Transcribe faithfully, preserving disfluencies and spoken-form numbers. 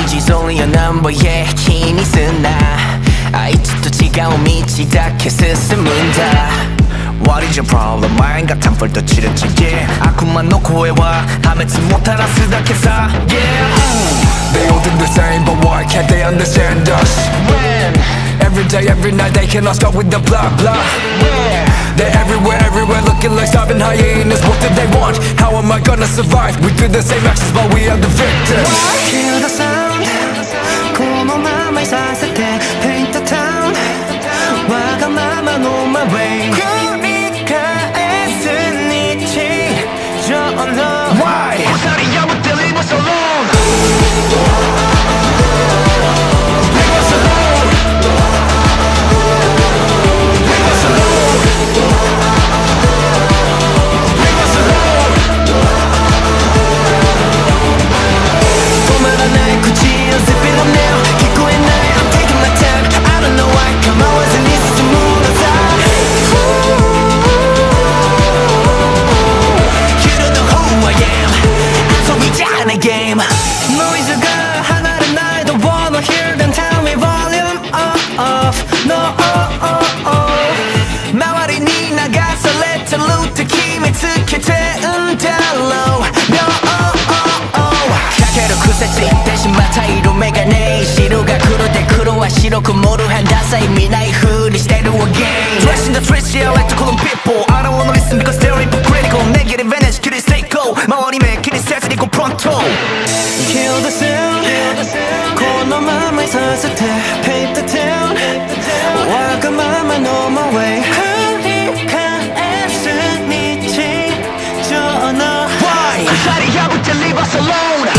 Age is only a number yeah 気にすんなあいつと違う道だけ進むんだ What is your problem? 前がタンプルとチルチゲ悪魔の声は破滅もたらすだけさ Yeah They all think the same but why can't they understand us? When? Every day, every night they cannot stop with the blah blah Where? They're everywhere, everywhere looking like starving hyenas. What do they want? How am I gonna survive? We do the same actions but we are the victims. Kill the sound このままいさせて Paint the town わがままの my way 繰り返す日常の Why? 鎖破って leave us alone Game. Noise が離れない Don't wanna hear them tell me volume off No oh 周りに流されてるって決めつけてんだろう No oh かける癖ついてしまった色眼鏡白が黒で黒は白く盛る変ダサい見ない風にしてる again Dressing the streets yeah I like to call them people I don't wanna listen because they're hypocritical Negative energy 切り捨ていこう周り目気にせずにこう pronto Kill the sound このままいさせて Paint the town わがままの my way 繰り返す日常の Why? 鎖破って leave us alone